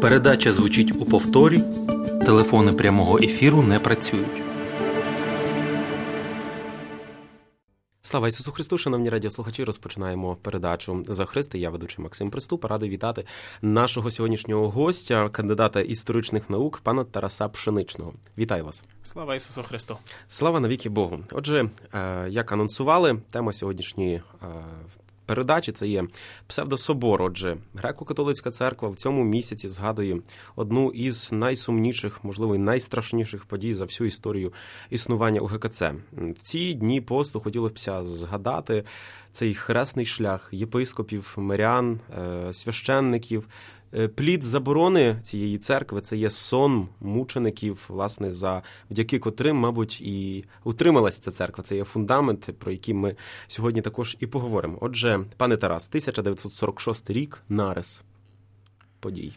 Передача звучить у повторі. Телефони прямого ефіру не працюють. Слава Ісусу Христу, шановні радіослухачі, розпочинаємо передачу «За Христа». Я ведучий Максим Приступ. Радий вітати нашого сьогоднішнього гостя, кандидата історичних наук, пана Тараса Пшеничного. Вітаю вас. Слава Ісусу Христу. Слава навіки Богу. Отже, як анонсували, тема сьогоднішньої передачі – це є псевдособор. Отже, Греко-католицька церква в цьому місяці згадує одну із найсумніших, можливо, і найстрашніших подій за всю історію існування УГКЦ. В ці дні посту хотілося б згадати цей хресний шлях єпископів, мирян, священників. Плід заборони цієї церкви – це є сон мучеників, власне, завдяки котрим, мабуть, і утрималася ця церква. Це є фундамент, про який ми сьогодні також і поговоримо. Отже, пане Тарас, 1946 рік, нарис подій.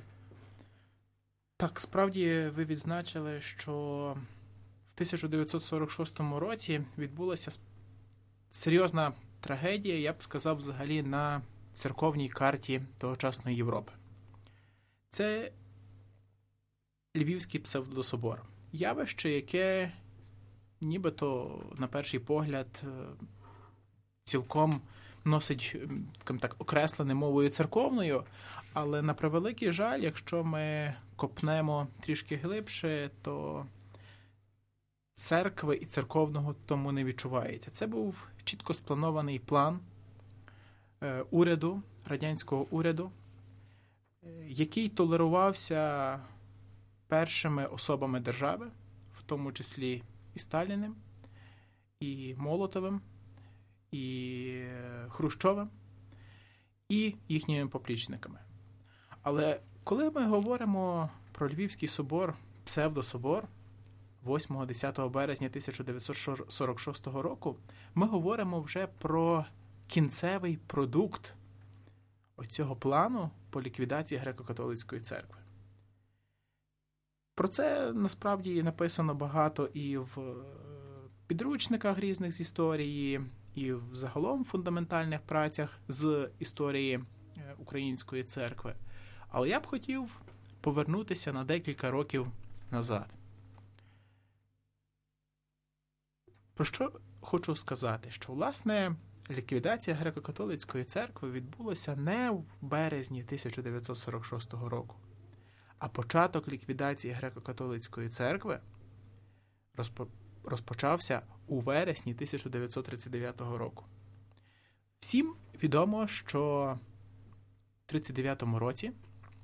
Так, справді ви відзначили, що в 1946 році відбулася серйозна трагедія, я б сказав, взагалі на церковній карті тогочасної Європи. Це Львівський псевдособор. Явище, яке нібито, на перший погляд, цілком носить, так, окреслене мовою церковною, але на превеликий жаль, якщо ми копнемо трішки глибше, то церкви і церковного тому не відчувається. Це був чітко спланований план уряду, радянського уряду, який толерувався першими особами держави, в тому числі і Сталіним, і Молотовим, і Хрущовим, і їхніми поплічниками. Але коли ми говоримо про Львівський собор, псевдособор, 8-10 березня 1946 року, ми говоримо вже про кінцевий продукт оцього плану по ліквідації Греко-католицької церкви. Про це, насправді, написано багато і в підручниках різних з історії, і в загалом фундаментальних працях з історії української церкви. Але я б хотів повернутися на декілька років назад. Про що хочу сказати? Що, власне, ліквідація Греко-католицької церкви відбулася не в березні 1946 року, а початок ліквідації Греко-католицької церкви розпочався у вересні 1939 року. Всім відомо, що в 1939 році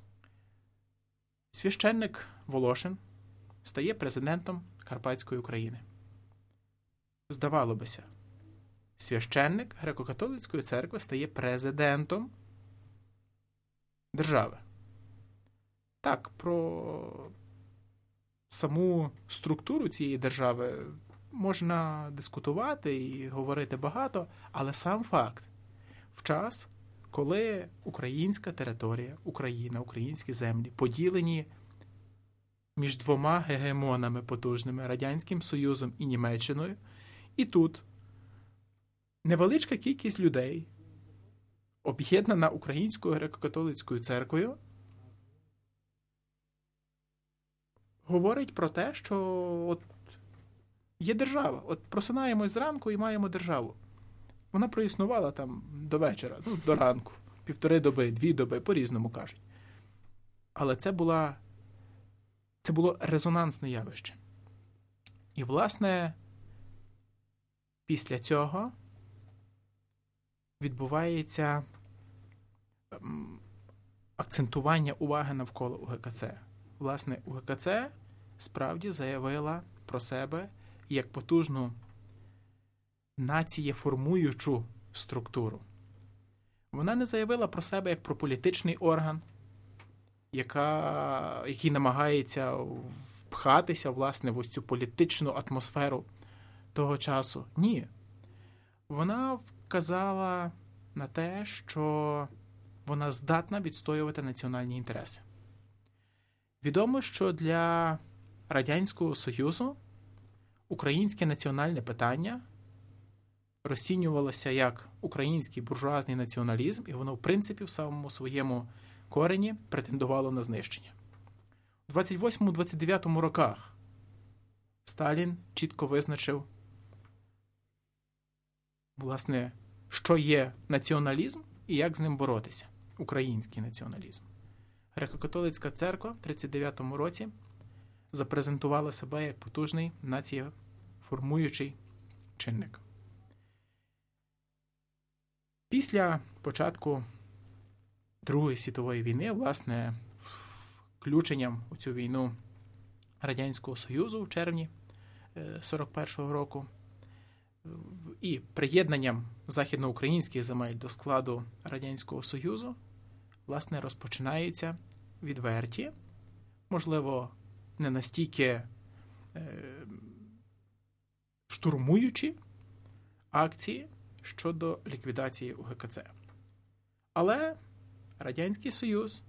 священник Волошин стає президентом Карпатської України. Здавало бися, священник Греко-католицької церкви стає президентом держави. Так, про саму структуру цієї держави можна дискутувати і говорити багато, але сам факт, в час, коли українська територія, Україна, українські землі поділені між двома гегемонами потужними, Радянським Союзом і Німеччиною, і тут невеличка кількість людей, об'єднана Українською греко-католицькою церквою, говорить про те, що от є держава. От просинаємось зранку і маємо державу. Вона проіснувала там до вечора, до ранку, 1,5 доби, 2 доби, по-різному кажуть. Але це було резонансне явище. І, власне, після цього відбувається акцентування уваги навколо УГКЦ. Власне, УГКЦ справді заявила про себе як потужну націєформуючу структуру. Вона не заявила про себе як про політичний орган, який намагається впхатися, власне, в ось цю політичну атмосферу того часу. Ні. Вона вказала на те, що вона здатна відстоювати національні інтереси. Відомо, що для Радянського Союзу українське національне питання розцінювалося як український буржуазний націоналізм, і воно, в принципі, в самому своєму корені претендувало на знищення. В 28-29 роках Сталін чітко визначив, власне, що є націоналізм і як з ним боротися. Український націоналізм. Греко-католицька церква в 1939 році запрезентувала себе як потужний націоформуючий чинник. Після початку Другої світової війни, власне, включенням у цю війну Радянського Союзу в червні 1941 року і приєднанням західноукраїнських земель до складу Радянського Союзу, власне, розпочинаються відверті, можливо, не настільки штурмуючі акції щодо ліквідації УГКЦ. Але Радянський Союз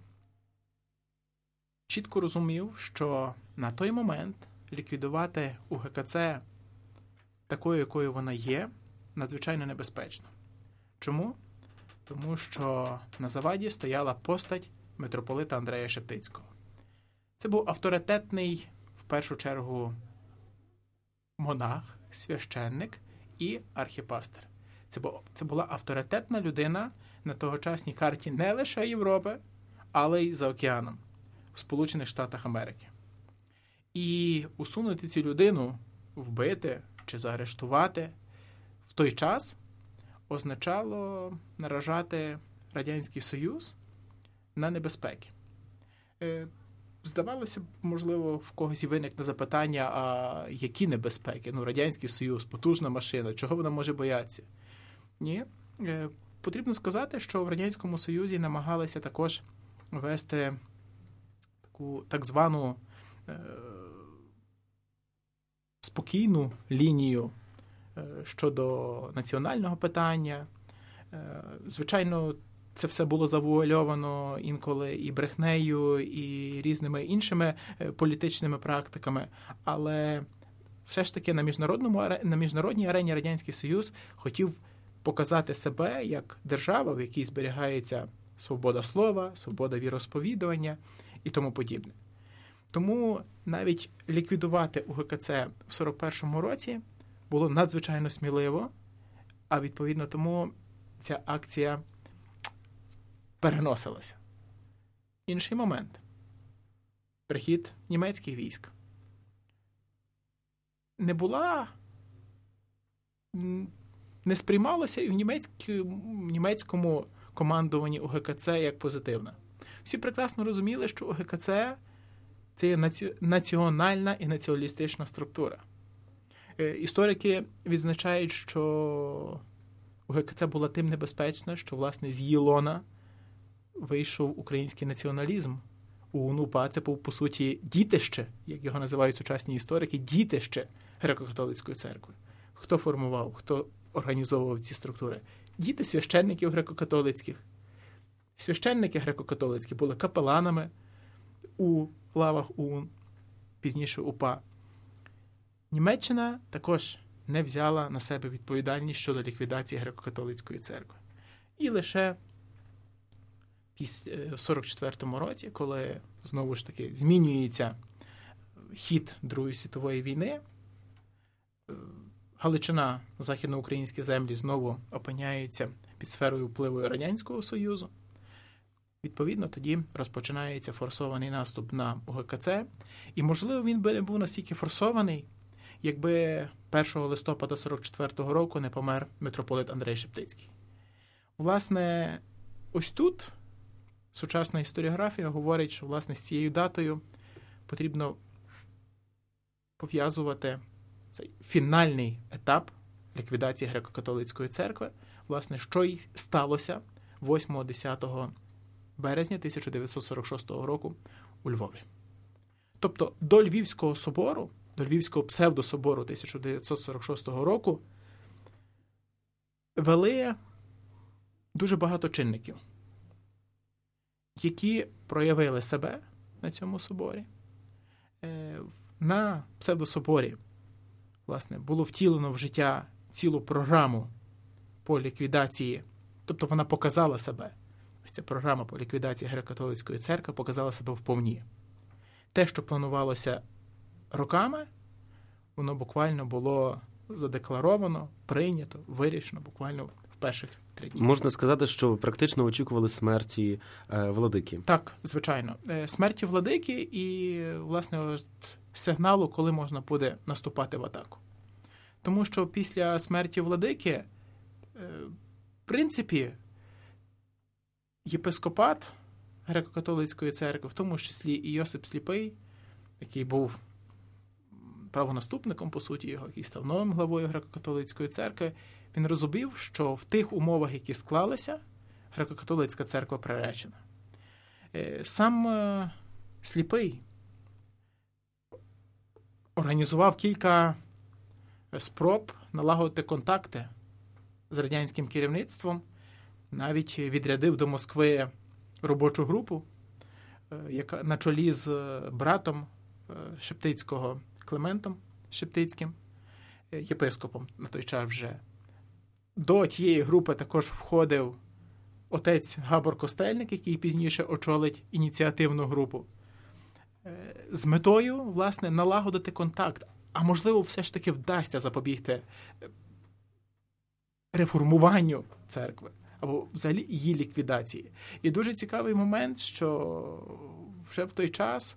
чітко розумів, що на той момент ліквідувати УГКЦ такою, якою вона є, надзвичайно небезпечно. Чому? Тому що на заваді стояла постать митрополита Андрея Шептицького. Це був авторитетний, в першу чергу, монах, священник і архіпастир. Це була авторитетна людина на тогочасній карті не лише Європи, але й за океаном, в Сполучених Штатах Америки. І усунути цю людину, вбити чи заарештувати в той час означало наражати Радянський Союз на небезпеки. Здавалося б, можливо, в когось і виникне запитання, а які небезпеки? Радянський Союз, потужна машина, чого вона може боятися? Ні. Потрібно сказати, що в Радянському Союзі намагалися також вести таку так звану спокійну лінію щодо національного питання. Звичайно, це все було завуальовано інколи і брехнею, і різними іншими політичними практиками, але все ж таки на міжнародній арені Радянський Союз хотів показати себе як держава, в якій зберігається свобода слова, свобода віросповідування і тому подібне. Тому навіть ліквідувати УГКЦ в 1941 році було надзвичайно сміливо, а відповідно тому ця акція переносилася. Інший момент. Прихід німецьких військ. Не сприймалося і в німецькому командуванні УГКЦ як позитивна. Всі прекрасно розуміли, що УГКЦ – це є національна і націоналістична структура. Історики відзначають, що УГКЦ була тим небезпечна, що, власне, з її лона вийшов український націоналізм. УНУПА – це, по суті, дітище, як його називають сучасні історики, дітище Греко-католицької церкви. Хто формував, хто організовував ці структури? Діти священників греко-католицьких. Священники греко-католицькі були капеланами у лавах ОУН, пізніше УПА. Німеччина також не взяла на себе відповідальність щодо ліквідації греко-католицької церкви. І лише в 1944 році, коли, знову ж таки, змінюється хід Другої світової війни, Галичина, західноукраїнські землі знову опиняються під сферою впливу Радянського Союзу. Відповідно, тоді розпочинається форсований наступ на УГКЦ. І, можливо, він би не був настільки форсований, якби 1 листопада 1944 року не помер митрополит Андрей Шептицький. Власне, ось тут сучасна історіографія говорить, що, власне, з цією датою потрібно пов'язувати цей фінальний етап ліквідації греко-католицької церкви, власне, що й сталося 8-10 березня 1946 року у Львові. Тобто до Львівського собору, до Львівського псевдособору 1946 року вели дуже багато чинників, які проявили себе на цьому соборі. На псевдособорі, власне, було втілено в життя цілу програму по ліквідації, тобто вона показала себе. Ось ця програма по ліквідації греко-католицької церкви показала себе вповні. те, що планувалося роками, воно буквально було задекларовано, прийнято, вирішено буквально в перших 3 дні. Можна сказати, що практично очікували смерті владики. Так, звичайно. Смерті владики і, власне, ось сигналу, коли можна буде наступати в атаку. Тому що після смерті владики, в принципі, єпископат Греко-католицької церкви, в тому числі і Йосип Сліпий, який був правонаступником, по суті, його, який став новим главою Греко-католицької церкви, він розумів, що в тих умовах, які склалися, Греко-католицька церква приречена. Сам Сліпий організував кілька спроб налагодити контакти з радянським керівництвом, навіть відрядив до Москви робочу групу, яка на чолі з братом Шептицького Климентом Шептицьким, єпископом на той час вже. До тієї групи також входив отець Габор Костельник, який пізніше очолить ініціативну групу, з метою, власне, налагодити контакт. А можливо, все ж таки вдасться запобігти реформуванню церкви або взагалі її ліквідації. І дуже цікавий момент, що вже в той час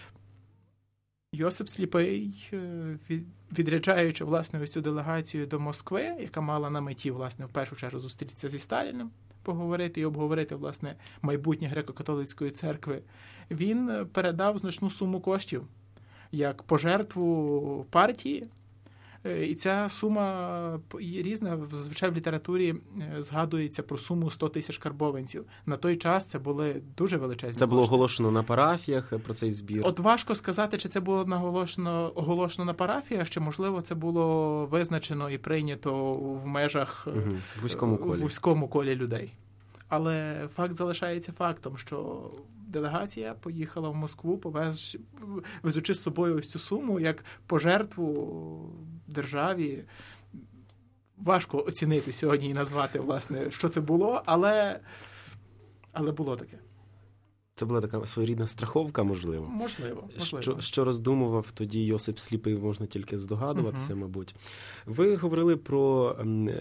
Йосип Сліпий, відряджаючи, власне, ось цю делегацію до Москви, яка мала на меті, власне, в першу чергу зустрітися зі Сталіним, поговорити і обговорити, власне, майбутнє Греко-католицької церкви, він передав значну суму коштів як пожертву партії. І ця сума різна, зазвичай в літературі згадується про суму 100 тисяч карбованців. На той час це були дуже величезні кошти. Це було оголошено на парафіях про цей збір? От важко сказати, чи це було оголошено на парафіях, чи, можливо, це було визначено і прийнято в межах вузькому колі людей. Але факт залишається фактом, що делегація поїхала в Москву, везучи з собою ось цю суму як пожертву державі. Важко оцінити сьогодні і назвати, власне, що це було, але було таке. Це була така своєрідна страховка, можливо? Можливо. Що роздумував тоді Йосип Сліпий, можна тільки здогадуватися, мабуть. Ви говорили про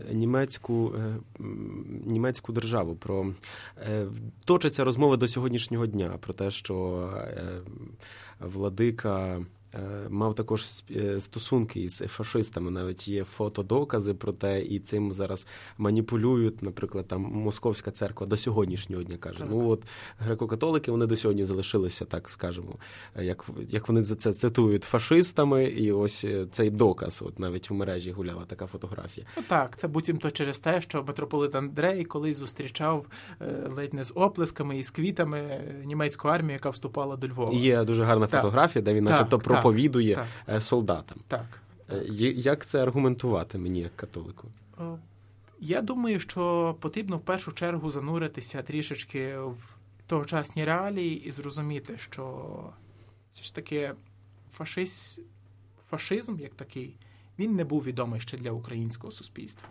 німецьку державу, точаться розмови до сьогоднішнього дня про те, що владика мав також стосунки із фашистами, навіть є фотодокази про те, і цим зараз маніпулюють, наприклад, там Московська церква до сьогоднішнього дня каже. Так. Ну от греко-католики, вони до сьогодні залишилися, так скажемо, як вони це цитують, фашистами, і ось цей доказ, от навіть в мережі гуляла така фотографія. Ну, так, це буцімто через те, що митрополит Андрей колись зустрічав ледь не з оплесками і з квітами німецьку армію, яка вступала до Львова. Є дуже гарна фотографія, де він начебто проповідує солдатам. Так. Як це аргументувати мені як католику? Я думаю, що потрібно в першу чергу зануритися трішечки в тогочасні реалії і зрозуміти, що все ж таки фашизм як такий, він не був відомий ще для українського суспільства.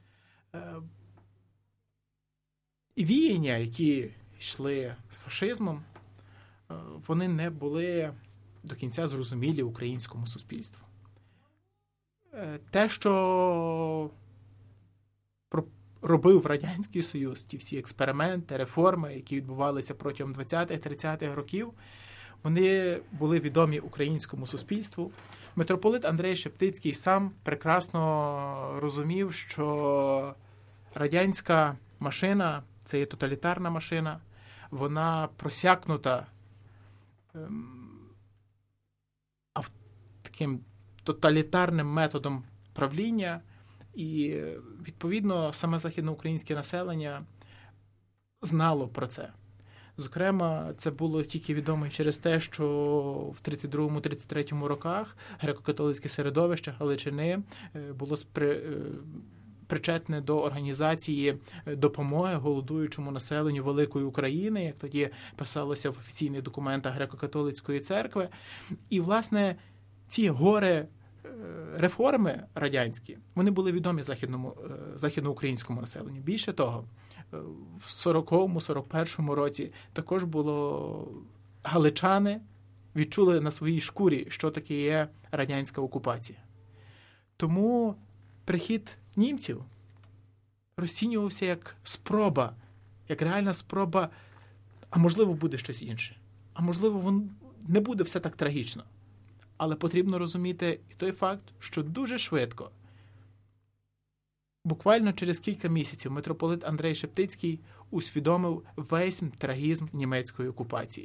І віяння, які йшли з фашизмом, вони не були до кінця зрозумілі українському суспільству. Те, що робив Радянський Союз, ті всі експерименти, реформи, які відбувалися протягом 20-30-х років, вони були відомі українському суспільству. Митрополит Андрей Шептицький сам прекрасно розумів, що радянська машина – це є тоталітарна машина, вона просякнута таким тоталітарним методом правління, і, відповідно, саме західноукраїнське населення знало про це. Зокрема, це було тільки відомо через те, що в 32-33 роках греко-католицьке середовище Галичини було причетне до організації допомоги голодуючому населенню великої України, як тоді писалося в офіційних документах Греко-католицької церкви. І, власне, ці реформи радянські, вони були відомі західноукраїнському населенню. Більше того, в 40-41 році також було галичани, відчули на своїй шкурі, що таке є радянська окупація. Тому прихід німців розцінювався як спроба, як реальна спроба, а можливо буде щось інше. А можливо, не буде все так трагічно. Але потрібно розуміти і той факт, що дуже швидко, буквально через кілька місяців, митрополит Андрей Шептицький усвідомив весь трагізм німецької окупації.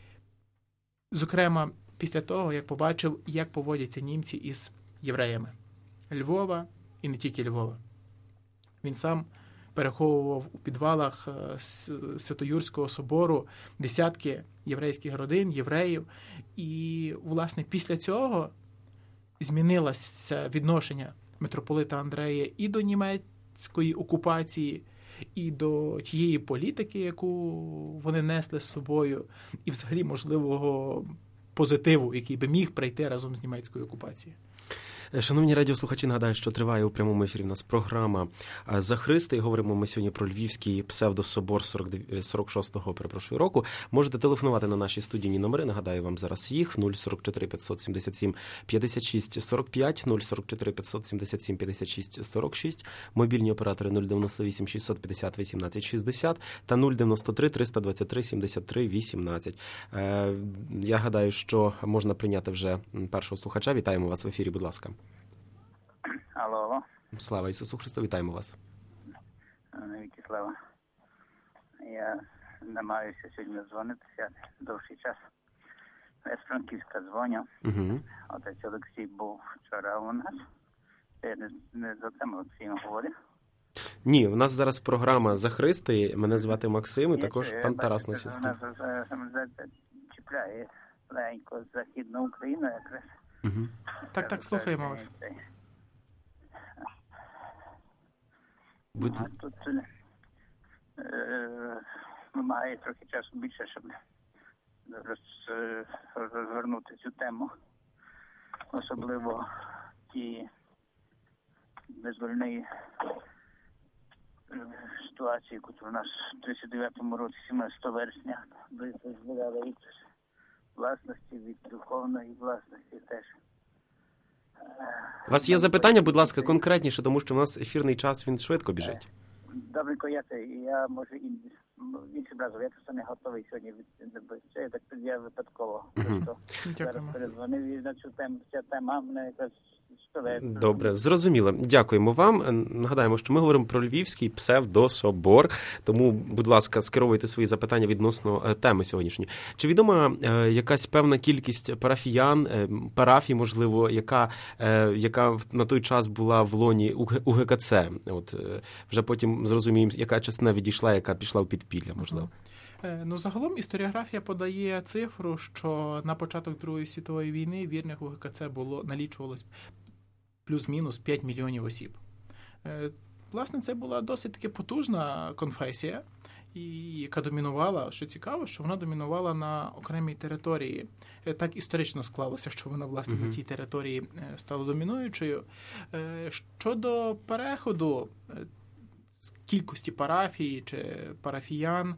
Зокрема, після того, як побачив, як поводяться німці із євреями Львова і не тільки Львова. Він сам переховував у підвалах Свято-Юрського собору десятки єврейських родин, євреїв. І, власне, після цього змінилося відношення митрополита Андрея і до німецької окупації, і до тієї політики, яку вони несли з собою, і взагалі можливого позитиву, який би міг прийти разом з німецькою окупацією. Шановні радіослухачі, нагадаю, що триває у прямому ефірі в нас програма «За Христа», і говоримо ми сьогодні про Львівський псевдособор 46-го, року. Можете телефонувати на наші студійні номери, нагадаю вам зараз їх, 044 577 56 45, 044 577 56 46, мобільні оператори 098 650 18 60 та 093 323 73 18. Я гадаю, що можна прийняти вже першого слухача. Вітаємо вас в ефірі, будь ласка. Алло. Слава Ісусу Христу, вітаємо вас. Навіки слава. Я намагаюся сьогодні дзвонитися довший час. Я з Франківська дзвоню. Угу. Отець Олексій був вчора у нас. Я не за тему Олексієм говорю. Ні, у нас зараз програма «За Христа», мене звати Максим, і також пан Тарас на сестрі. Вона чіпляє легенько Західну Україну якраз. Угу. Так, слухаємо вас. Тут вимагає трохи часу більше, щоб розгорнути цю тему. Особливо ті визвольної ситуації, яку у нас в 39-му році, 17 вересня, визволяли від власності, від духовної власності теж. У вас є запитання, будь ласка, конкретніше, тому що в нас ефірний час, він швидко біжить. Добре, я може іншим разом, я просто не готовий сьогодні це, так я випадково. Просто зараз передзвонив і на цю тему, ця тема мене якась Добре, зрозуміло. Дякуємо вам. Нагадаємо, що ми говоримо про Львівський псевдособор, тому, будь ласка, скеровуйте свої запитання відносно теми сьогоднішньої. Чи відома якась певна кількість парафіян, парафій, можливо, яка на той час була в лоні УГКЦ? От вже потім зрозуміємо, яка частина відійшла, яка пішла в підпілля, можливо. Загалом історіографія подає цифру, що на початок Другої світової війни вірних УГКЦ налічувалось плюс-мінус 5 мільйонів осіб. Власне, це була досить таки потужна конфесія, яка домінувала, що цікаво, що вона домінувала на окремій території. Так історично склалося, що вона, власне, на тій території стала домінуючою. Щодо переходу кількості парафій чи парафіян,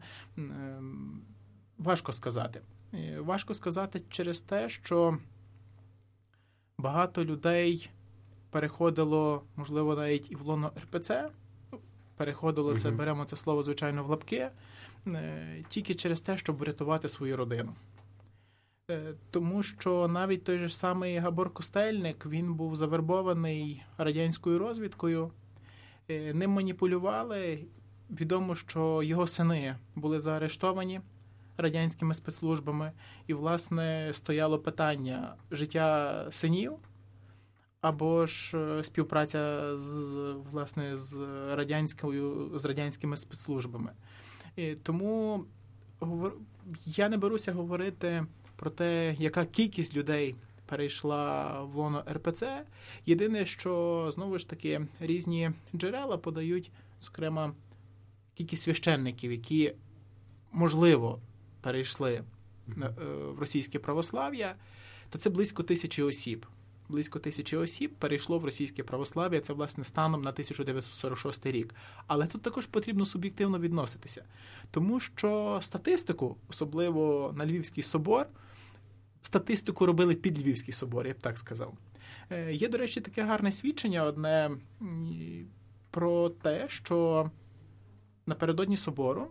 важко сказати. Важко сказати через те, що багато людей переходило, можливо, навіть і в лоно РПЦ. Переходило, це, беремо це слово, звичайно, в лапки, тільки через те, щоб врятувати свою родину. Тому що навіть той же самий Габор Костельник, він був завербований радянською розвідкою, ним маніпулювали. Відомо, що його сини були заарештовані радянськими спецслужбами, і, власне, стояло питання життя синів або ж співпраця з радянськими спецслужбами. І тому я не беруся говорити про те, яка кількість людей перейшла в лоно РПЦ. Єдине, що, знову ж таки, різні джерела подають, зокрема, кількість священників, які, можливо, перейшли в російське православ'я, то це близько 1000 осіб. Близько 1000 осіб перейшло в російське православ'я, це, власне, станом на 1946 рік. Але тут також потрібно суб'єктивно відноситися. Тому що статистику, особливо на Львівський собор, статистику робили під Львівський собор, я б так сказав. Є, до речі, таке гарне свідчення одне про те, що напередодні собору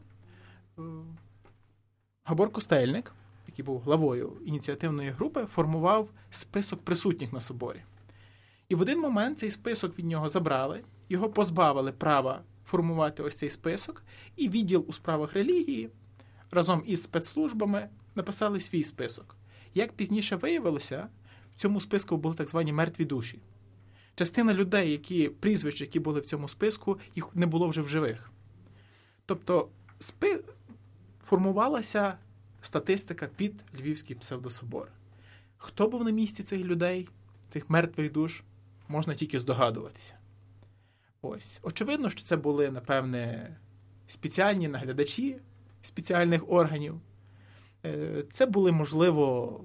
Габор Костельник, який був главою ініціативної групи, формував список присутніх на соборі. І в один момент цей список від нього забрали, його позбавили права формувати ось цей список, і відділ у справах релігії разом із спецслужбами написали свій список. Як пізніше виявилося, в цьому списку були так звані мертві душі. Частина людей, прізвища, які були в цьому списку, їх не було вже в живих. Тобто формувалася статистика під Львівський псевдособор. Хто був на місці цих людей, цих мертвих душ, можна тільки здогадуватися. Ось. Очевидно, що це були, напевне, спеціальні наглядачі спеціальних органів. Це були, можливо,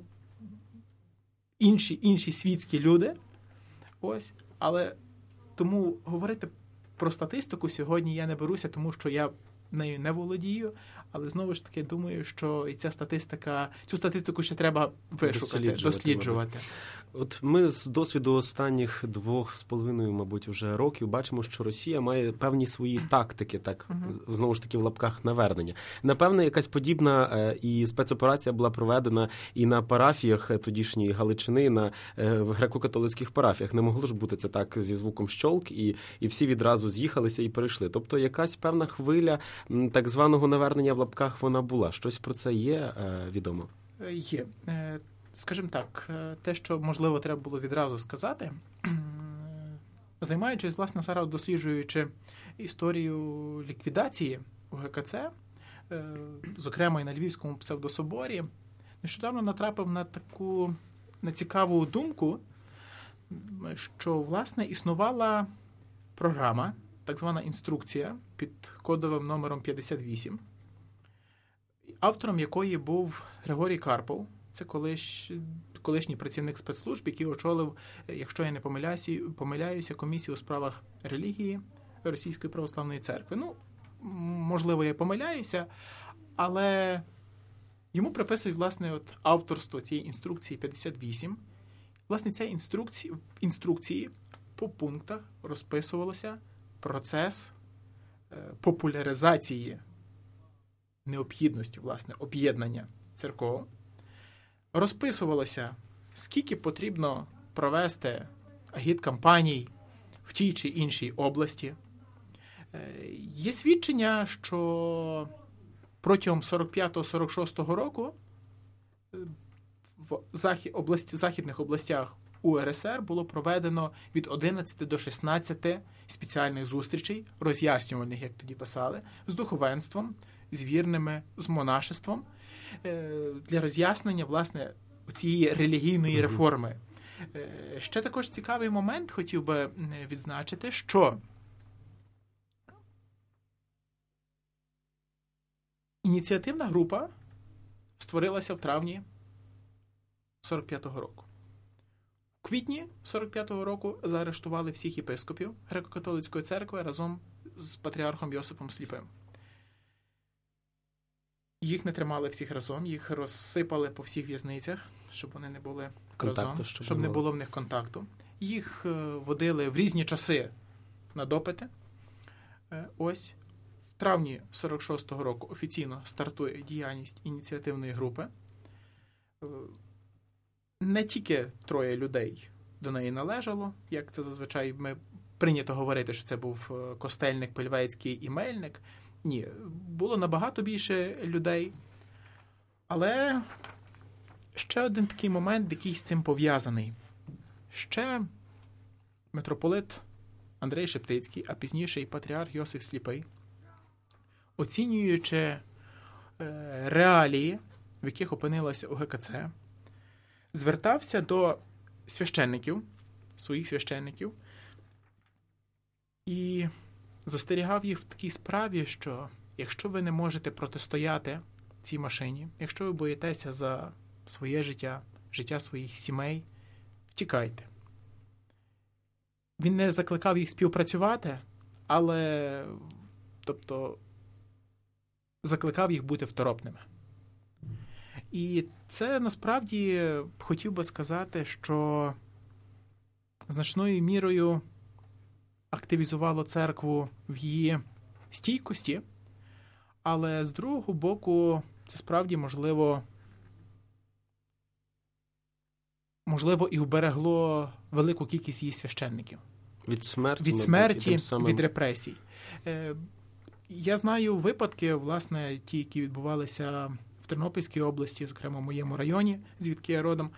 інші світські люди. Ось. Але тому говорити про статистику сьогодні я не беруся, тому що я нею не володію, але знову ж таки думаю, що і цю статистику ще треба вишукати, досліджувати. От ми з досвіду останніх 2,5, мабуть, вже років бачимо, що Росія має певні свої тактики, так, знову ж таки, в лапках навернення. Напевне, якась подібна і спецоперація була проведена і на парафіях тодішньої Галичини, на греко-католицьких парафіях. Не могло ж бути це так зі звуком щолк, і всі відразу з'їхалися і перейшли. Тобто якась певна хвиля так званого навернення в лапках вона була. Щось про це є відомо? Є. Скажімо так, те, що, можливо, треба було відразу сказати, займаючись, власне, зараз досліджуючи історію ліквідації УГКЦ, зокрема і на Львівському псевдособорі, нещодавно натрапив на цікаву думку, що, власне, існувала програма, так звана інструкція під кодовим номером 58, автором якої був Григорій Карпов. Це колишній працівник спецслужб, який очолив, якщо я не помиляюся, комісію у справах релігії Російської православної церкви. Ну, можливо, я помиляюся, але йому приписують, власне, авторство цієї інструкції 58. Власне, ця інструкції по пунктах розписувалося процес популяризації необхідності, власне, об'єднання церков. Розписувалося, скільки потрібно провести агіткампаній в тій чи іншій області. Є свідчення, що протягом 45-46 року в західних областях УРСР було проведено від 11 до 16 спеціальних зустрічей, роз'яснювальних, як тоді писали, з духовенством, з вірними, з монашеством, для роз'яснення, власне, цієї релігійної реформи. Ще також цікавий момент хотів би відзначити, що ініціативна група створилася в травні 45-го року. У квітні 45-го року заарештували всіх єпископів Греко-католицької церкви разом з патріархом Йосипом Сліпим. Їх не тримали всіх разом, їх розсипали по всіх в'язницях, щоб вони не були разом, щоб не було в них контакту. Їх водили в різні часи на допити. Ось. В травні 46-го року офіційно стартує діяльність ініціативної групи. Не тільки 3 людей до неї належало, як це зазвичай прийнято говорити, що це був Костельник, Пельвецький і Мельник. Ні, було набагато більше людей. Але ще один такий момент, який з цим пов'язаний. Ще митрополит Андрей Шептицький, а пізніше і патріарх Йосиф Сліпий, оцінюючи реалії, в яких опинилася УГКЦ, звертався до священників, своїх священників, і застерігав їх в такій справі, що якщо ви не можете протистояти цій машині, якщо ви боїтеся за своє життя, життя своїх сімей, втікайте. Він не закликав їх співпрацювати, але, тобто, закликав їх бути второпними. І це насправді хотів би сказати, що значною мірою активізувало церкву в її стійкості, але з другого боку це справді можливо і вберегло велику кількість її священників. Від смерті, від репресій. Я знаю випадки, власне, ті, які відбувалися в Тернопільській області, зокрема в моєму районі, звідки я родом,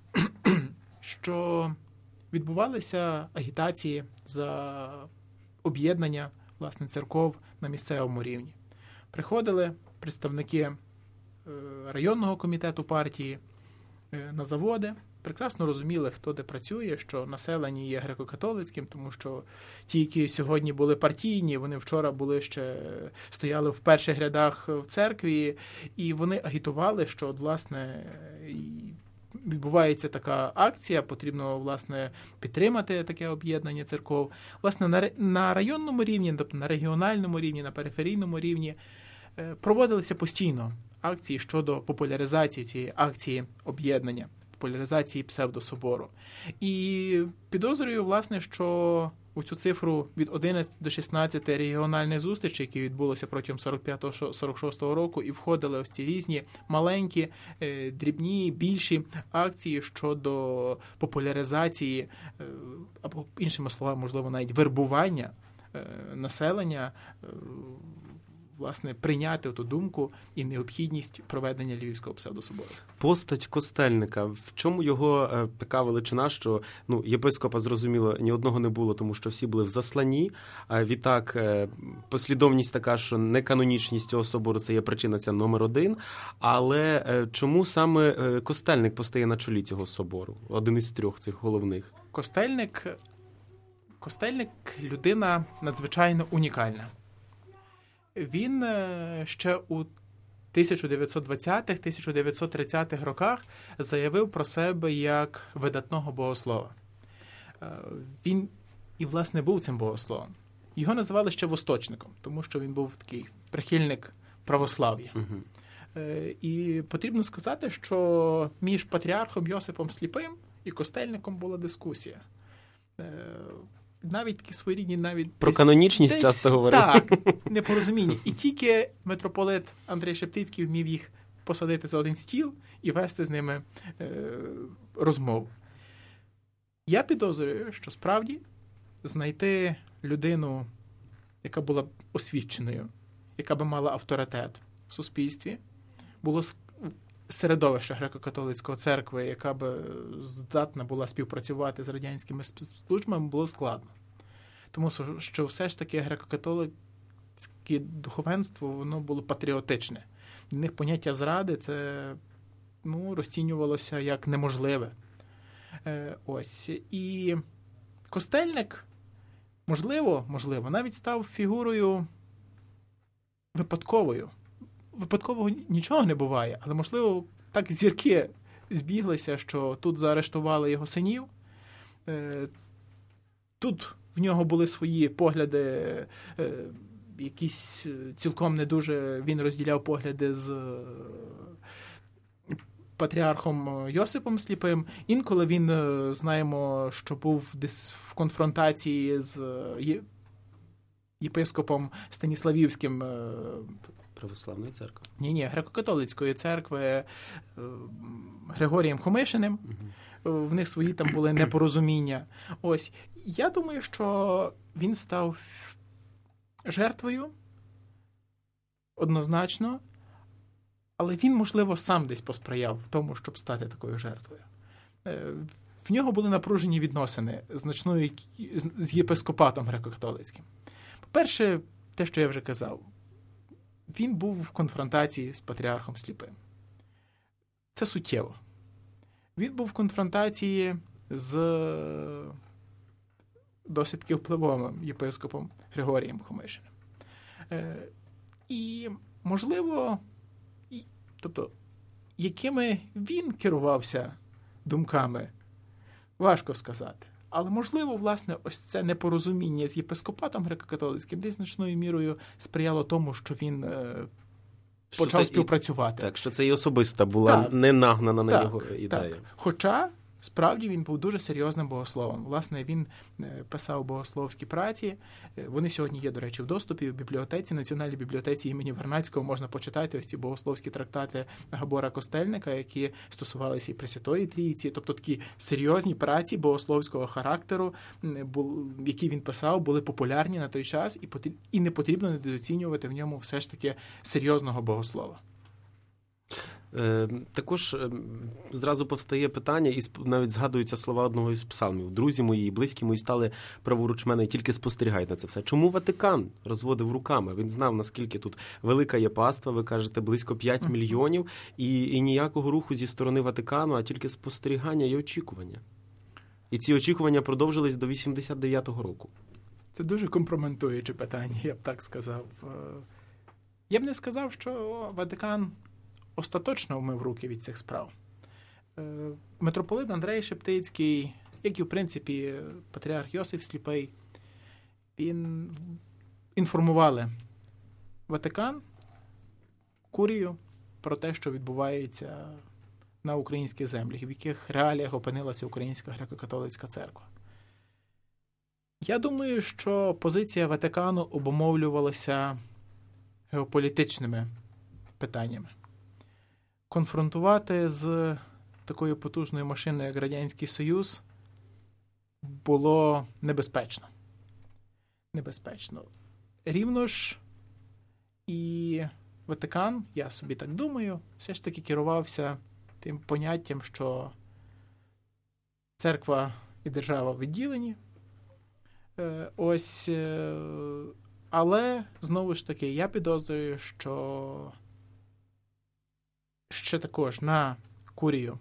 що відбувалися агітації за об'єднання, власне, церков на місцевому рівні. Приходили представники районного комітету партії на заводи, прекрасно розуміли, хто де працює, що населення є греко-католицьким, тому що ті, які сьогодні були партійні, вони вчора стояли в перших рядах в церкві, і вони агітували, що, от, власне, відбувається така акція, потрібно, власне, підтримати таке об'єднання церков. Власне, на районному рівні, тобто на регіональному рівні, на периферійному рівні проводилися постійно акції щодо популяризації цієї акції об'єднання, популяризації псевдособору. І підозрюю, власне, що у цю цифру від 11 до 16 регіональних зустрічей, які відбулися протягом 45-46 року, і входили ось ці різні маленькі, дрібні, більші акції щодо популяризації, або, іншими словами, можливо, навіть вербування населення, власне, прийняти ту думку і необхідність проведення Львівського псевдособору. Постать Костельника, в чому його така величина, що, єпископа, зрозуміло, ні одного не було, тому що всі були в засланні, а відтак послідовність така, що неканонічність цього собору – це є причина, це номер один, але чому саме Костельник постає на чолі цього собору, один із трьох цих головних? Костельник – людина надзвичайно унікальна. Він ще у 1920-1930-х роках заявив про себе як видатного богослова. Він і, власне, був цим богословом. Його називали ще восточником, тому що він був такий прихильник православ'я. І потрібно сказати, що між патріархом Йосипом Сліпим і Костельником була дискусія. Навіть такі своєрідні, про канонічність часто говорили. Так, непорозуміння. І тільки митрополит Андрій Шептицький вмів їх посадити за один стіл і вести з ними розмову. Я підозрюю, що справді знайти людину, яка була освіченою, яка би мала авторитет в суспільстві, було середовище греко-католицької церкви, яка б здатна була співпрацювати з радянськими спецслужбами, було складно. Тому що все ж таки греко-католицьке духовенство, воно було патріотичне. Для них поняття зради це розцінювалося як неможливе. Ось. І Костельник, можливо, навіть став фігурою випадковою. Випадкового нічого не буває, але, можливо, так зірки збіглися, що тут заарештували його синів, тут в нього були свої погляди, якісь цілком не дуже, він розділяв погляди з патріархом Йосипом Сліпим. Інколи він, знаємо, що був десь в конфронтації з єпископом Станіславівським, Православної церкви? Ні, греко-католицької церкви Григорієм Хомишиним. В них свої там були непорозуміння. Ось. Я думаю, що він став жертвою однозначно, але він, можливо, сам десь посприяв тому, щоб стати такою жертвою. В нього були напружені відносини з єпископатом греко-католицьким. По-перше, те, що я вже казав, він був в конфронтації з патріархом Сліпим. Це суттєво. Він був в конфронтації з досить таки впливовим єпископом Григорієм Хомишиним. І, можливо, тобто, якими він керувався думками, важко сказати. Але, можливо, власне, ось це непорозуміння з єпископатом греко-католицьким десь значною мірою сприяло тому, що він почав співпрацювати. Так, що це і особиста була, не нагнана на нього ідея. Так. Хоча, справді, він був дуже серйозним богословом. Власне, він писав богословські праці. Вони сьогодні є, до речі, в доступі в бібліотеці, Національній бібліотеці імені Вернадського. Можна почитати ось ці богословські трактати Габора Костельника, які стосувалися і Пресвятої Трійці. Тобто такі серйозні праці богословського характеру, які він писав, були популярні на той час, і не потрібно недооцінювати в ньому все ж таки серйозного богослова. Також зразу повстає питання, і навіть згадуються слова одного із псалмів. Друзі мої і близькі мої стали праворуч мене і тільки спостерігають на це все. Чому Ватикан розводив руками? Він знав, наскільки тут велика є паства, ви кажете, близько 5 мільйонів, і ніякого руху зі сторони Ватикану, а тільки спостерігання і очікування. І ці очікування продовжились до 89-го року. Це дуже компрометуюче питання, я б так сказав. Я б не сказав, що Ватикан остаточно вмив руки від цих справ. Митрополит Андрей Шептицький, як і, в принципі, патріарх Йосиф Сліпий, він інформували Ватикан, курію про те, що відбувається на українських землях, в яких реаліях опинилася Українська греко-католицька церква. Я думаю, що позиція Ватикану обумовлювалася геополітичними питаннями. Конфронтувати з такою потужною машиною, як Радянський Союз, було небезпечно. Небезпечно. Рівно ж і Ватикан, я собі так думаю, все ж таки керувався тим поняттям, що церква і держава відділені. Але, знову ж таки, я підозрюю, що ще також на курію,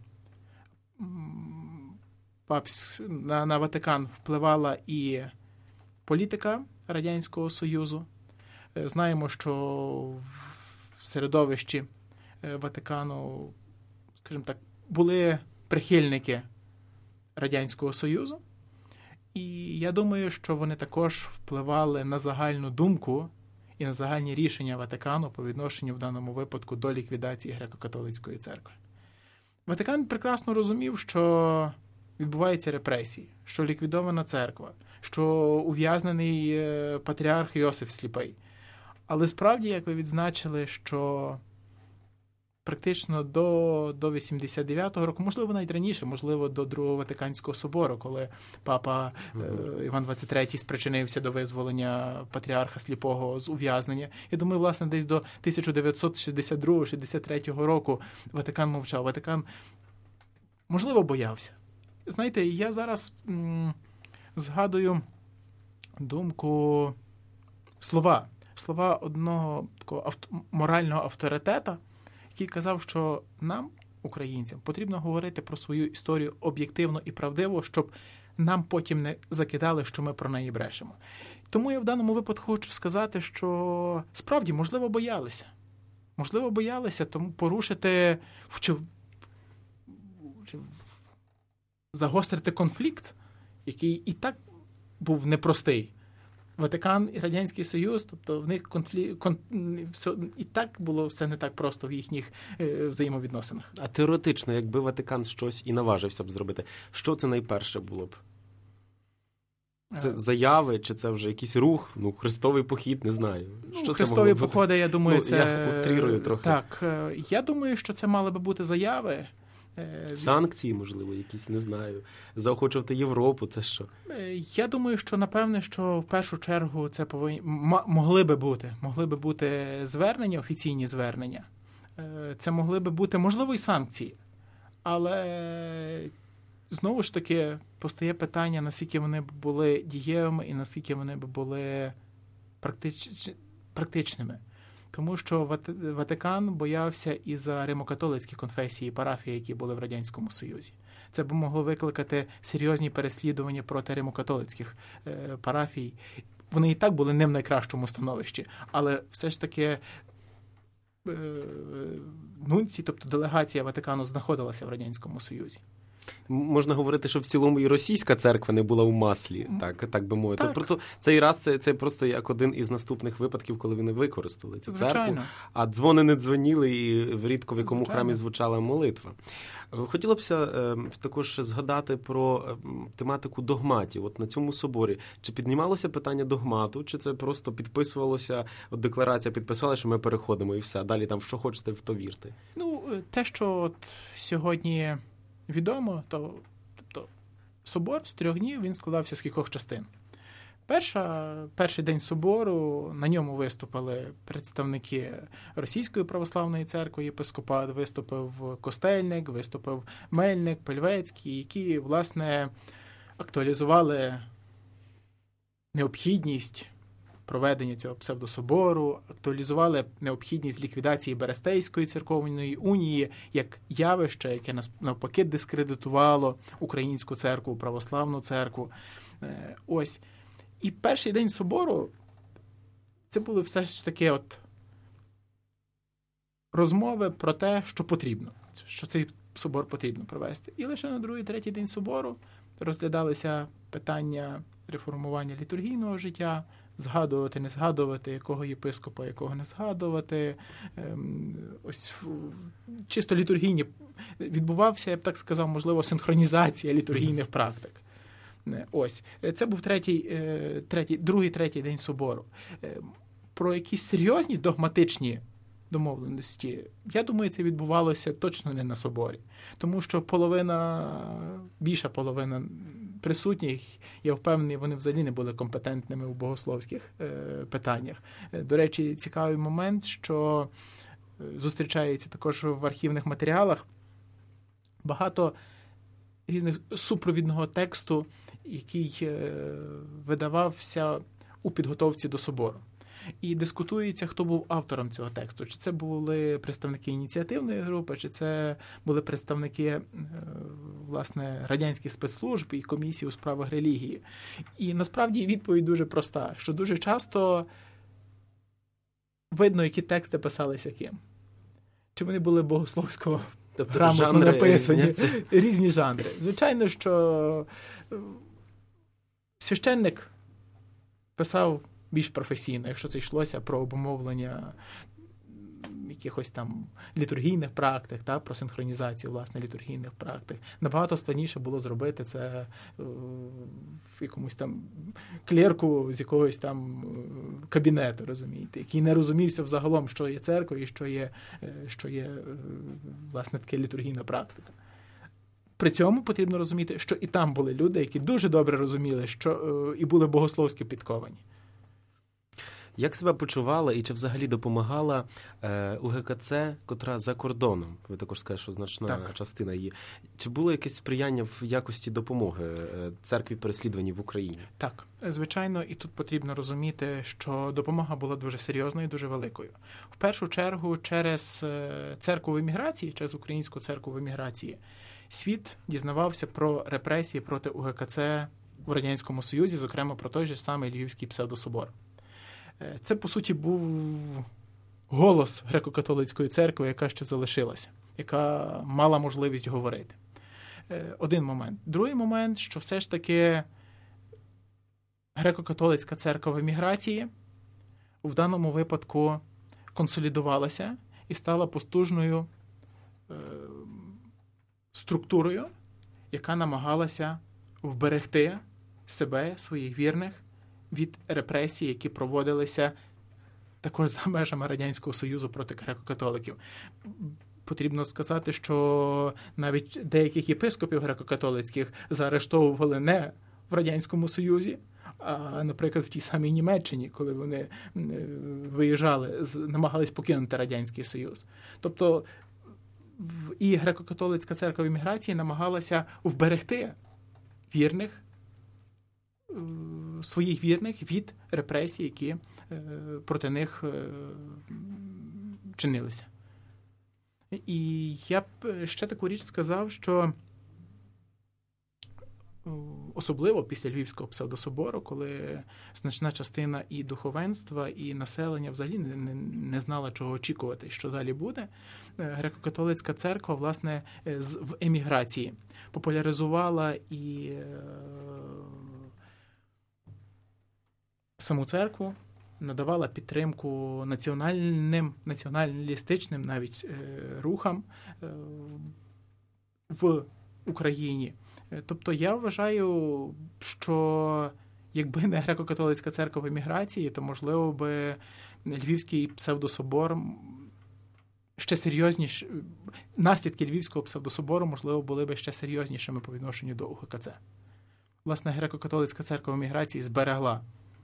на Ватикан впливала і політика Радянського Союзу. Знаємо, що в середовищі Ватикану, скажімо так, були прихильники Радянського Союзу. І я думаю, що вони також впливали на загальну думку і на загальні рішення Ватикану по відношенню в даному випадку до ліквідації греко-католицької церкви. Ватикан прекрасно розумів, що відбуваються репресії, що ліквідована церква, що ув'язнений патріарх Йосиф Сліпий. Але справді, як ви відзначили, що практично до 89-го року, можливо, навіть раніше, можливо, до Другого Ватиканського собору, коли папа Іван XXIII спричинився до визволення патріарха Сліпого з ув'язнення. Я думаю, власне, десь до 1962-63 року Ватикан мовчав. Ватикан, можливо, боявся. Знаєте, я зараз згадую думку, слова одного такого морального авторитета, який казав, що нам, українцям, потрібно говорити про свою історію об'єктивно і правдиво, щоб нам потім не закидали, що ми про неї брешемо. Тому я в даному випадку хочу сказати, що справді, можливо, боялися. Можливо, боялися тому порушити, загострити конфлікт, який і так був непростий. Ватикан і Радянський Союз, тобто в них і так було все не так просто в їхніх взаємовідносинах. А теоретично, якби Ватикан щось і наважився б зробити, що це найперше було б? Це заяви, чи це вже якийсь рух, хрестовий похід, не знаю. Що хрестові походи, я думаю, це... Я утрирую трохи. Так, я думаю, що це мали би бути заяви. Санкції, можливо, якісь, не знаю. Заохочувати Європу, це що? Я думаю, що, напевне, що в першу чергу це могли би бути звернення, офіційні звернення. Це могли би бути, можливо, і санкції. Але, знову ж таки, постає питання, наскільки вони б були дієвими і наскільки вони б були практичними. Тому що Ватикан боявся і за римокатолицькі конфесії і парафії, які були в Радянському Союзі. Це б могло викликати серйозні переслідування проти римокатолицьких парафій. Вони і так були не в найкращому становищі, але все ж таки нунції, тобто делегація Ватикану, знаходилася в Радянському Союзі. Можна говорити, що в цілому і російська церква не була у маслі, так би мовити. Так. Тобто цей раз це просто як один із наступних випадків, коли вони використали цю церкву, а дзвони не дзвоніли і рідко в якому храмі звучала молитва. Хотілося б також згадати про тематику догматів. От на цьому соборі. Чи піднімалося питання догмату, чи це просто підписувалося, от декларація підписала, що ми переходимо і все, а далі там що хочете, в то вірте? Те, що от сьогодні відомо, тобто собор з 3 днів, він складався з кількох частин. Перший день собору, на ньому виступили представники Російської православної церкви, єпископат, виступив Костельник, виступив Мельник, Пельвецький, які, власне, актуалізували необхідність проведення цього псевдособору, актуалізували необхідність ліквідації Берестейської церковної унії як явище, яке навпаки дискредитувало українську церкву, православну церкву. Ось. І перший день собору це були все ж таки розмови про те, що потрібно, що цей собор потрібно провести. І лише на 2-3 день собору розглядалися питання реформування літургійного життя, згадувати, не згадувати, якого єпископа, якого не згадувати. Ось чисто літургійні. Відбувався, я б так сказав, можливо, синхронізація літургійних практик. Ось. Це був другий, третій день собору. Про якісь серйозні догматичні домовленості, я думаю, це відбувалося точно не на соборі. Тому що більша половина присутніх, я впевнений, вони взагалі не були компетентними у богословських питаннях. До речі, цікавий момент, що зустрічається також в архівних матеріалах багато різних супровідного тексту, який видавався у підготовці до собору. І дискутується, хто був автором цього тексту. Чи це були представники ініціативної групи, чи це були представники, власне, радянських спецслужб і комісії у справах релігії. І насправді відповідь дуже проста, що дуже часто видно, які тексти писалися ким. Чи вони були богословського грамотно написані. Різні жанри. Звичайно, що священник писав більш професійно, якщо це йшлося про обумовлення якихось там літургійних практик, про синхронізацію, власне, літургійних практик. Набагато складніше було зробити це в якомусь там клерку з якогось там кабінету, розумієте, який не розумівся взагалом, що є церква і що є власне, таке літургійна практика. При цьому потрібно розуміти, що і там були люди, які дуже добре розуміли, що і були богословськи підковані. Як себе почувала і чи взагалі допомагала УГКЦ, котра за кордоном? Ви також скажете, що значна частина її. Чи було якесь сприяння в якості допомоги церкві переслідуваній в Україні? Так, звичайно, і тут потрібно розуміти, що допомога була дуже серйозною і дуже великою. В першу чергу, через церкву в еміграції, через українську церкву в еміграції, світ дізнавався про репресії проти УГКЦ в Радянському Союзі, зокрема про той же самий Львівський псевдособор. Це, по суті, був голос греко-католицької церкви, яка ще залишилася, яка мала можливість говорити. Один момент. Другий момент, що все ж таки греко-католицька церква в еміграції в даному випадку консолідувалася і стала потужною структурою, яка намагалася вберегти себе, своїх вірних, від репресій, які проводилися також за межами Радянського Союзу проти греко-католиків. Потрібно сказати, що навіть деяких єпископів греко-католицьких заарештовували не в Радянському Союзі, а, наприклад, в тій самій Німеччині, коли вони виїжджали, намагались покинути Радянський Союз. Тобто і греко-католицька церква в еміграції намагалася вберегти своїх вірних від репресій, які проти них чинилися. І я б ще таку річ сказав, що особливо після Львівського псевдособору, коли значна частина і духовенства, і населення взагалі не знала, чого очікувати, що далі буде, греко-католицька церква, власне, в еміграції популяризувала і саму церкву, надавала підтримку націоналістичним навіть рухам в Україні. Тобто я вважаю, що якби не греко-католицька церква в еміграції, то, можливо, би Львівський псевдособор ще серйозніше, наслідки Львівського псевдособору, можливо, були б ще серйознішими по відношенню до УГКЦ. Власне, греко-католицька церква в еміграції зберегла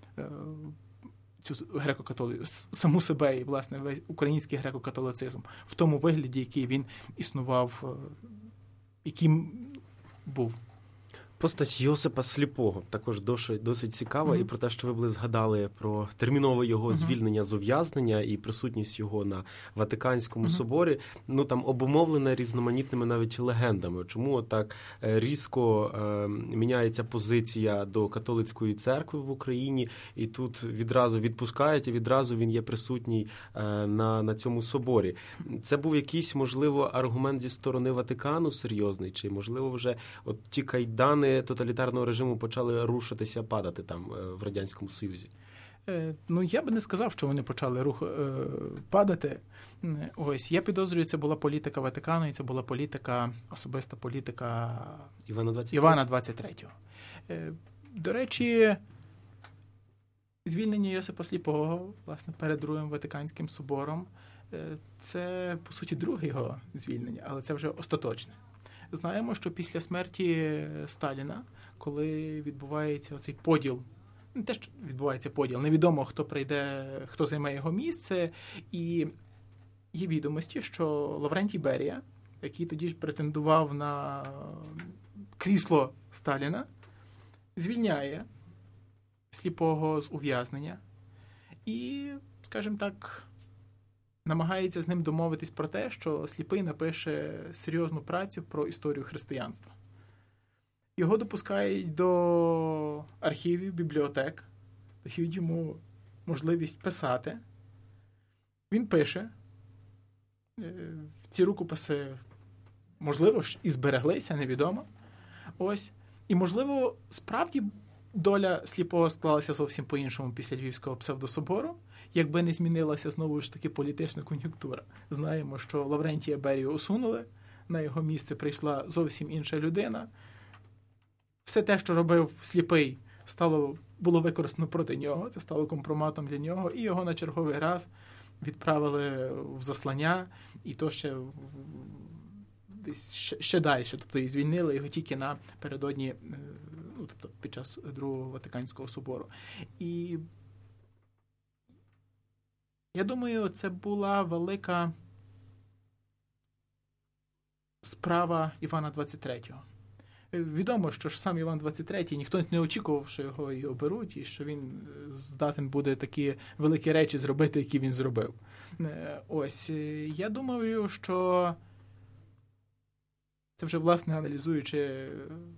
цю саму себе і, власне, весь український греко-католицизм в тому вигляді, який він існував, яким був. Постать Йосипа Сліпого також досить цікава, і про те, що ви були згадали про термінове його звільнення з ув'язнення і присутність його на Ватиканському соборі, там обумовлене різноманітними навіть легендами. Чому так різко міняється позиція до католицької церкви в Україні, і тут відразу відпускають, і відразу він є присутній на цьому соборі. Це був якийсь, можливо, аргумент зі сторони Ватикану серйозний, чи, можливо, вже от ті кайдани тоталітарного режиму почали рушитися, падати там в Радянському Союзі? Я би не сказав, що вони почали падати. Ось, я підозрюю, це була політика Ватикану, і це була особиста політика Івана 23-го. До речі, звільнення Йосипа Сліпого, власне, перед Другим Ватиканським собором, це, по суті, друге його звільнення, але це вже остаточне. Знаємо, що після смерті Сталіна, коли відбувається оцей поділ, не те, що відбувається поділ, невідомо, хто прийде, хто займе його місце, і є відомості, що Лаврентій Берія, який тоді ж претендував на крісло Сталіна, звільняє Сліпого з ув'язнення і, скажімо так, намагається з ним домовитись про те, що Сліпий напише серйозну працю про історію християнства. Його допускають до архівів, бібліотек, дають йому можливість писати. Він пише. Ці рукописи, можливо, і збереглися, невідомо. Ось. І, можливо, справді доля Сліпого склалася зовсім по-іншому після Львівського псевдособору, якби не змінилася знову ж таки політична кон'юнктура. Знаємо, що Лаврентія Берію усунули, на його місце прийшла зовсім інша людина. Все те, що робив Сліпий, було використано проти нього, це стало компроматом для нього, і його на черговий раз відправили в заслання, і то ще далі, тобто і звільнили його тільки напередодні, тобто під час Другого Ватиканського собору. І я думаю, це була велика справа Івана 23-го. Відомо, що ж сам Іван 23-й, ніхто не очікував, що його і оберуть, і що він здатен буде такі великі речі зробити, які він зробив. Ось, я думаю, що це вже, власне, аналізуючи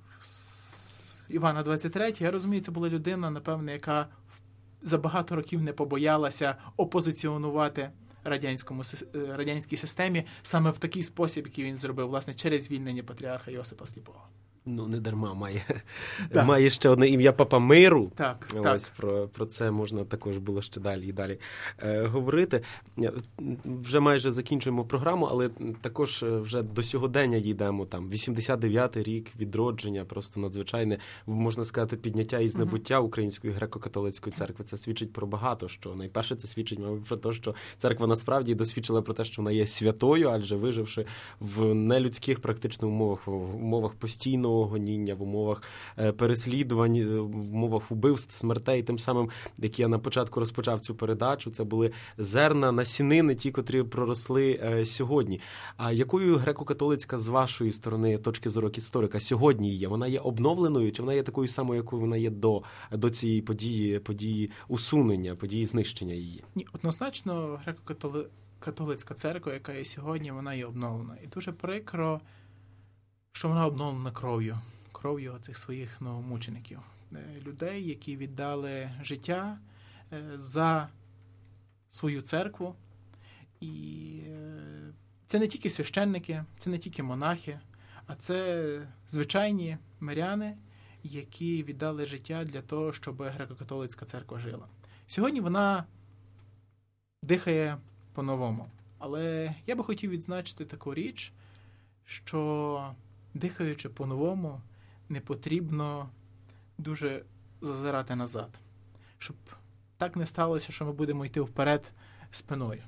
Івана 23-го, я розумію, це була людина, напевне, яка за багато років не побоялася опозиціонувати радянській системі саме в такий спосіб, який він зробив, власне, через звільнення патріарха Йосипа Сліпого. Не дарма має ще одне ім'я Папа Миру. Так. Про це можна також було ще далі і далі говорити. Вже майже закінчуємо програму, але також вже до сьогодення дійдемо. 89-й рік відродження, просто надзвичайне, можна сказати, підняття із небуття Української греко-католицької церкви. Це свідчить про багато що. Найперше це свідчить, мабуть, про те, що церква насправді досвідчила про те, що вона є святою, адже виживши в нелюдських практично умовах, в умовах постійного гоніння, в умовах переслідувань, в умовах вбивств, смертей. Тим самим, як я на початку розпочав цю передачу, це були зерна, насінини, ті, котрі проросли сьогодні. А якою греко-католицька з вашої сторони, точки зору історика, сьогодні є? Вона є обновленою, чи вона є такою самою, якою вона є до цієї події усунення, події знищення її? Ні, однозначно греко-католицька церква, яка є сьогодні, вона є обновлена. І дуже прикро, що вона обновлена кров'ю цих своїх мучеників. Людей, які віддали життя за свою церкву. І це не тільки священники, це не тільки монахи, а це звичайні миряни, які віддали життя для того, щоб греко-католицька церква жила. Сьогодні вона дихає по-новому. Але я би хотів відзначити таку річ, що дихаючи по-новому, не потрібно дуже зазирати назад. Щоб так не сталося, що ми будемо йти вперед спиною.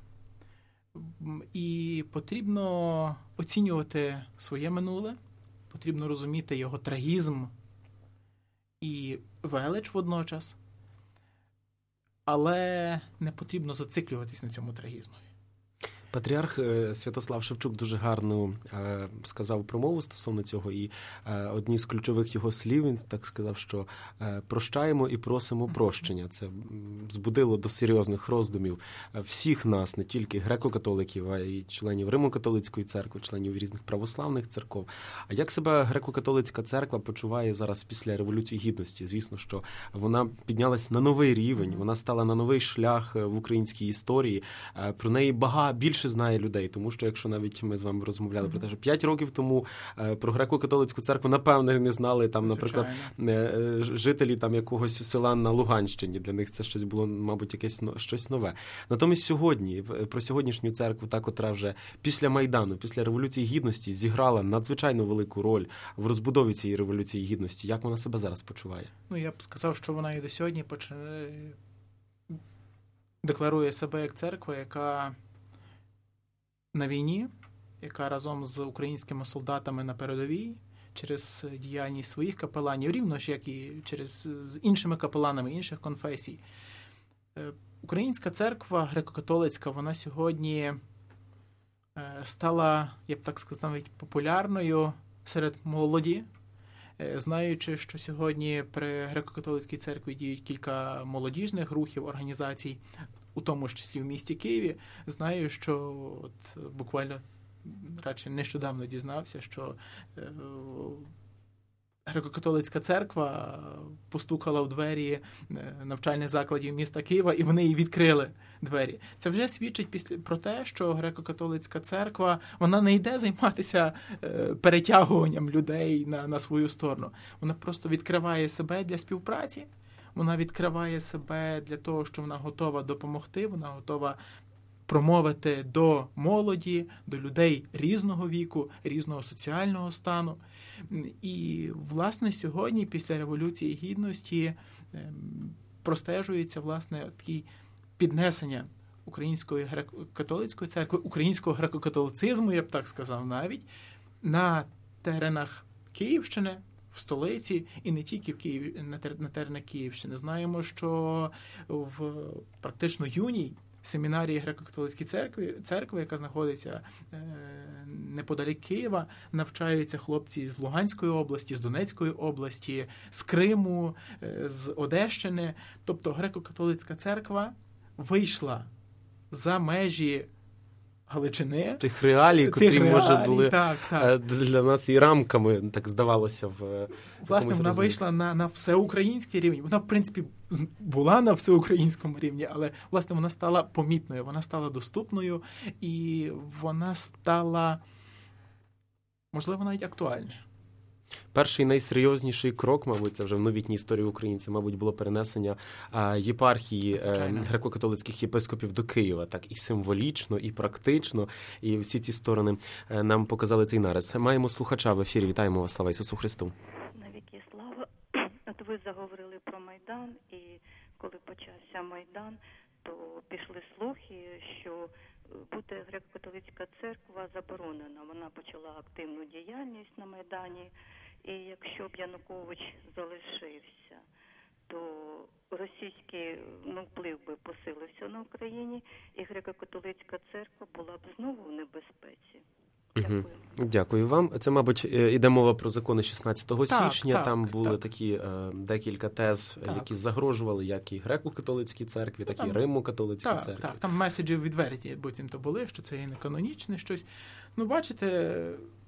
І потрібно оцінювати своє минуле, потрібно розуміти його трагізм і велич водночас, але не потрібно зациклюватись на цьому трагізмові. Патріарх Святослав Шевчук дуже гарно сказав промову стосовно цього, і одні з ключових його слів, він так сказав, що прощаємо і просимо прощення. Це збудило до серйозних роздумів всіх нас, не тільки греко-католиків, а й членів Римо-католицької церкви, членів різних православних церков. А як себе греко-католицька церква почуває зараз після Революції Гідності? Звісно, що вона піднялась на новий рівень, вона стала на новий шлях в українській історії. Про неї більше знає людей, тому що якщо навіть ми з вами розмовляли про те, що 5 років тому про греко-католицьку церкву, напевне, не знали там, наприклад, жителі там якогось села на Луганщині. Для них це щось було, мабуть, щось нове. Натомість сьогодні, про сьогоднішню церкву, та, котра вже після Майдану, після Революції Гідності зіграла надзвичайно велику роль в розбудові цієї Революції Гідності. Як вона себе зараз почуває? Я б сказав, що вона і до сьогодні декларує себе як церква, яка на війні, яка разом з українськими солдатами на передовій, через діяльність своїх капеланів, рівно ж як і з іншими капеланами інших конфесій. Українська церква греко-католицька, вона сьогодні стала, я б так сказав, навіть популярною серед молоді, знаючи, що сьогодні при греко-католицькій церкві діють кілька молодіжних рухів, організацій, у тому ж числі в місті Києві, знаю, що буквально радше нещодавно дізнався, що греко-католицька церква постукала в двері навчальних закладів міста Києва, і вони їй відкрили двері. Це вже свідчить про те, що греко-католицька церква, вона не йде займатися перетягуванням людей на свою сторону. Вона просто відкриває себе для співпраці, вона відкриває себе для того, що вона готова допомогти, вона готова промовити до молоді, до людей різного віку, різного соціального стану. І, власне, сьогодні, після Революції Гідності, простежується, власне, таке піднесення Української греко-католицької церкви, українського греко-католицизму, я б так сказав навіть, на теренах Київщини, в столиці, і не тільки в Києві, на теренах Київщини. Знаємо, що в практично юній семінарії греко-католицької церкви, яка знаходиться неподалік Києва, навчаються хлопці з Луганської області, з Донецької області, з Криму, з Одещини. Тобто греко-католицька церква вийшла за межі Галичини. Тих реалій, котрі, може, були так. Для нас і рамками, так здавалося. Власне, вона вийшла на всеукраїнський рівень. Вона, в принципі, була на всеукраїнському рівні, але, власне, вона стала помітною, вона стала доступною, і вона стала, можливо, навіть актуальною. Перший найсерйозніший крок, мабуть, це вже в новітній історії українців, мабуть, було перенесення єпархії греко-католицьких єпископів до Києва. Так, і символічно, і практично, і всі ці сторони нам показали цей нарис. Маємо слухача в ефірі. Вітаємо вас, слава Ісусу Христу. Навіки слава. От ви заговорили про Майдан, і коли почався Майдан, то пішли слухи, що буде греко-католицька церква заборонена. Вона почала активну діяльність на Майдані, і якщо б Янукович залишився, то російський вплив би посилився на Україні, і греко-католицька церква була б знову в небезпеці. Дякую. Дякую вам. Це, мабуть, іде мова про закони 16 січня. Так, там були такі декілька тез, які загрожували як і греко-католицькій церкві, так і Римо-католицькій церкві. Так, там меседжі відверті, буцімто були, що це є неканонічне щось. Бачите,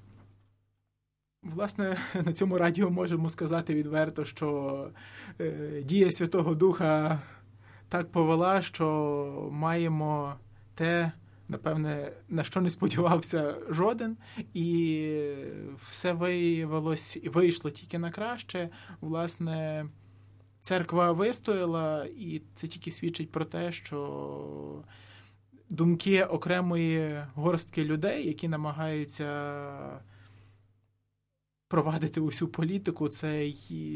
власне, на цьому радіо можемо сказати відверто, що дія Святого Духа так повела, що маємо те, напевне, на що не сподівався жоден, і все виявилось і вийшло тільки на краще. Власне, церква вистояла, і це тільки свідчить про те, що думки окремої горстки людей, які намагаються провадити усю політику, це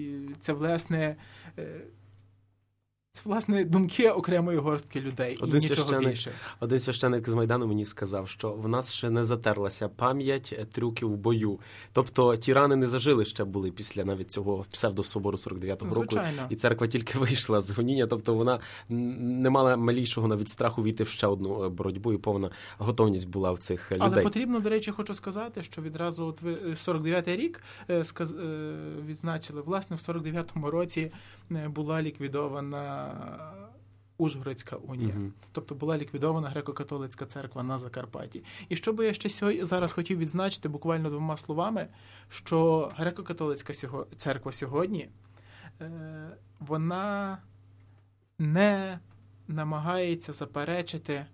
власне думки окремої горстки людей. І нічого більше. Один священик з Майдану мені сказав, що в нас ще не затерлася пам'ять трюків в бою. Тобто ті рани не зажили ще були після навіть цього псевдособору 49-го року. І церква тільки вийшла з гоніння. Тобто вона не мала малішого навіть страху війти в ще одну боротьбу, і повна готовність була в цих людей. Але потрібно, до речі, хочу сказати, що відразу от 49-й рік відзначили. Власне, в 49-му році була ліквідована Ужгородська унія. Тобто була ліквідована греко-католицька церква на Закарпатті. І що би я ще зараз хотів відзначити буквально 2 словами, що греко-католицька церква сьогодні, вона не намагається заперечити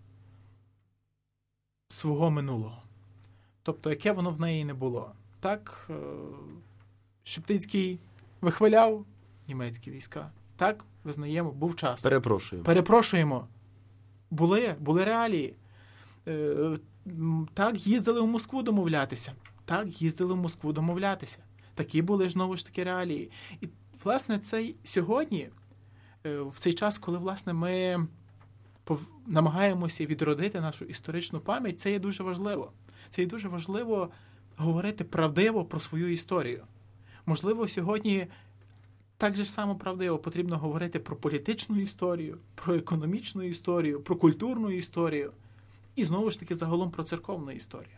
свого минулого. Тобто, яке воно в неї не було. Так, Шептицький вихваляв німецькі війська. Так, визнаємо, був час. Перепрошуємо. Були реалії. Так, їздили в Москву домовлятися. Такі були, знову ж таки, реалії. І, власне, це сьогодні, в цей час, коли, власне, ми намагаємося відродити нашу історичну пам'ять, це є дуже важливо. Це є дуже важливо говорити правдиво про свою історію. Можливо, сьогодні так же само правдиво потрібно говорити про політичну історію, про економічну історію, про культурну історію і, знову ж таки, загалом про церковну історію.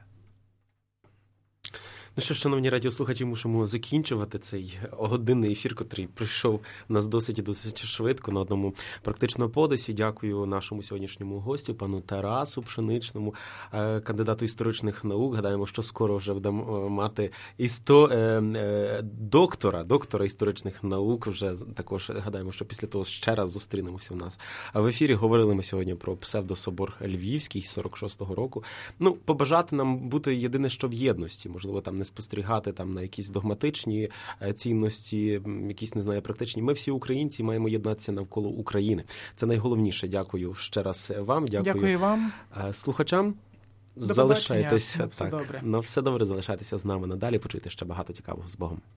Ну що, шановні радіослухачі, мусимо закінчувати цей годинний ефір, котрий прийшов у нас досить швидко на одному практично подисі. Дякую нашому сьогоднішньому гостю, пану Тарасу Пшеничному, кандидату історичних наук. Гадаємо, що скоро вже будемо мати доктора історичних наук. Вже також гадаємо, що після того ще раз зустрінемося в нас. А в ефірі говорили ми сьогодні про псевдособор Львівський 46-го року. Ну, побажати нам бути єдине, що в єдності. Можливо, там не спостерігати там на якісь догматичні цінності, якісь, не знаю, практичні. Ми всі українці маємо єднатися навколо України. Це найголовніше. Дякую ще раз вам. Дякую вам. Слухачам. Залишайтеся. Все добре, залишайтеся з нами надалі. Почуйте ще багато цікавого. З Богом.